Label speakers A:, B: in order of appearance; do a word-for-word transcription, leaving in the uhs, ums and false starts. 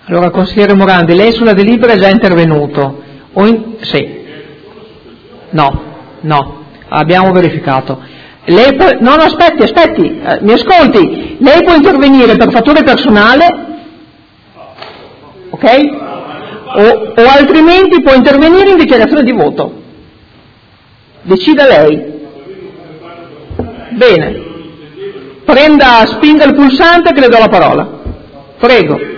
A: Allora, consigliere Morandi, lei sulla delibera è già intervenuto? O in... Sì. No, no, abbiamo verificato. Lei può... No, no, aspetti, aspetti, eh, mi ascolti. Lei può intervenire per fattore personale, ok? O, o altrimenti può intervenire in dichiarazione di voto. Decida lei. Bene. Prenda, spinga il pulsante che le do la parola. Prego.